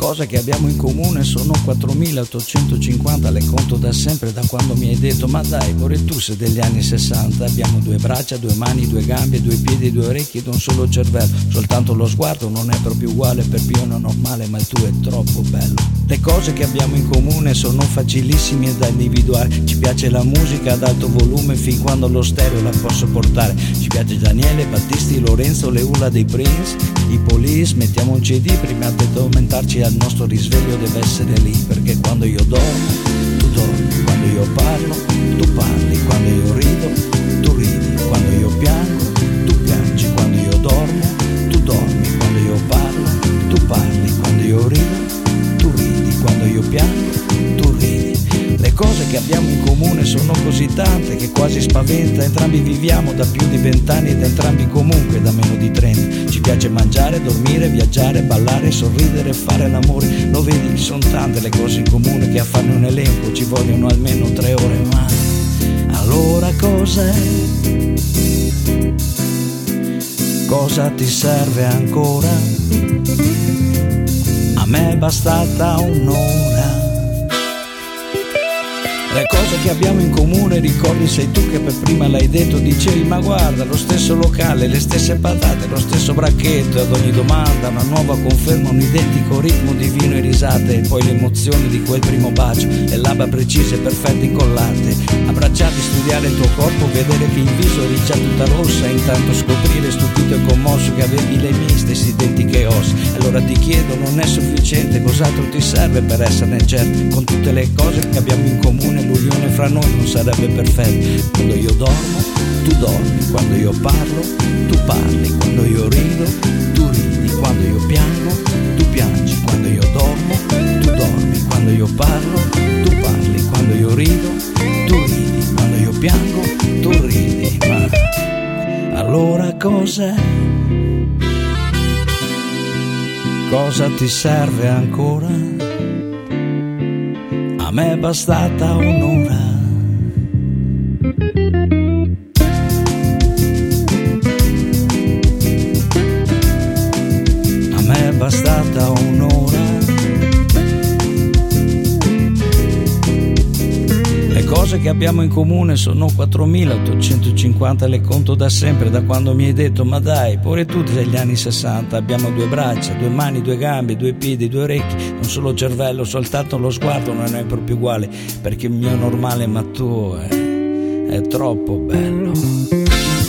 cose che abbiamo in comune sono 4850, le conto da sempre, da quando mi hai detto ma dai, pure tu sei degli anni 60. Abbiamo due braccia, due mani, due gambe, due piedi, due orecchie ed un solo cervello. Soltanto lo sguardo non è proprio uguale, per più è normale, ma il tuo è troppo bello. Le cose che abbiamo in comune sono facilissime da individuare. Ci piace la musica ad alto volume fin quando lo stereo la posso portare. Ci piace Daniele, Battisti, Lorenzo, le urla dei Prince, i Police. Mettiamo un CD prima di addormentarci, al nostro risveglio deve essere lì. Perché quando io dormo, tu dormi. Quando io parlo, tu parli. Quando io rido, tu ridi. Quando io piango, tu piangi. Quando io dormo, tu dormi. Quando io parlo, tu parli. Quando io rido, tu ridi. Quando io piango, tu ridi. Le cose che abbiamo in comune sono così tante che quasi spaventa. Entrambi viviamo da più di 20 anni ed entrambi comunque da meno di 30. Ci piace mangiare, dormire, viaggiare, ballare, sorridere e fare l'amore. Lo vedi, sono tante le cose in comune che a farne un elenco ci vogliono almeno 3 ore. Ma allora cos'è? Cosa ti serve ancora? A me è bastata un'ora. Le cose che abbiamo in comune, ricordi, sei tu che per prima l'hai detto. Dicevi ma guarda, lo stesso locale, le stesse patate, lo stesso bracchetto. Ad ogni domanda una nuova conferma, un identico ritmo di vino e risate. E poi l'emozione di quel primo bacio, le labbra precise, perfette, incollate. Abbracciati, studiare il tuo corpo, vedere che in viso eri già tutta rossa. E intanto scoprire, stupito e commosso, che avevi le mie stesse identiche ossa. Allora ti chiedo, non è sufficiente, cos'altro ti serve per esserne certo? Con tutte le cose che abbiamo in comune, l'unione fra noi non sarebbe perfetta. Quando io dormo, tu dormi. Quando io parlo, tu parli. Quando io rido, tu ridi. Quando io piango, tu piangi. Quando io dormo, tu dormi. Quando io parlo, tu parli. Quando io rido, tu ridi. Quando io piango, tu ridi. Ma allora cos'è? Cosa ti serve ancora? A me è bastata un'ora. A me è bastata un'ora. Le cose che abbiamo in comune sono 4850, le conto da sempre, da quando mi hai detto ma dai, pure tu degli anni 60. Abbiamo due braccia, due mani, due gambe, due piedi, due orecchie, un solo cervello, soltanto lo sguardo non è proprio uguale, perché il mio è normale ma tu è troppo bello.